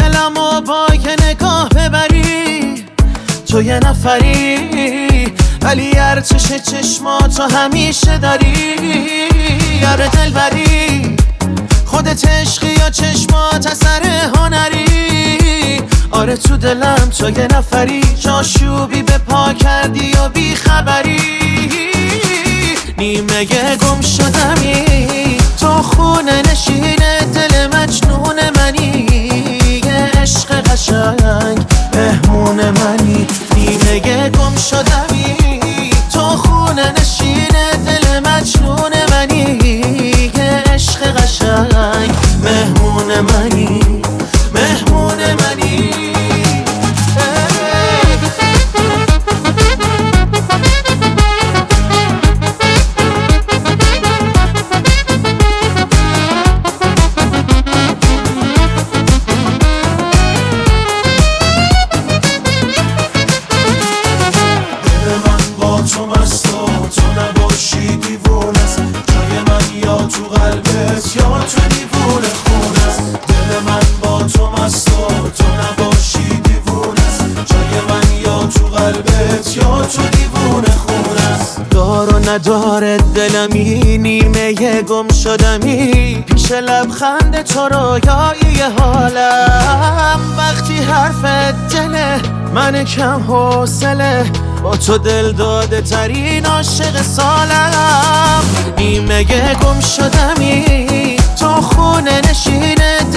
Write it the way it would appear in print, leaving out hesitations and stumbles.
دلمو با یه نگاه ببری، تو یه نفری ولی ارتش چشماتو همیشه داری. یاره دلبری خودت عشقی یا چشمات اثر هنری. آره تو دلم تو یه نفری، جاشوبی به پا کردی یا بی خبری. نیمه گم شدمی تو خونه نشین دل مجنون منی. یه عشق قشنگ مهمون منی. نیمه گم شدمی تو خونه نشین دل مجنون منی. یه عشق قشنگ مهمون منی، مهمون منی. تو مست و تو نباشی دیوونه است. جای من یا تو قلبت یا تو دیوونه خونه است. دل من با تو مست و تو نباشی دیوونه است. جای من یا تو قلبت یا تو دیوونه خونه است. دار و نداره دلمی، نیمه گم شدمی پیش لبخند تو رویای حالم. وقتی حرفت دله من کم حوصله، با تو دل داده ترین عاشق سالم. نیمه گم شدمی تو خونه نشین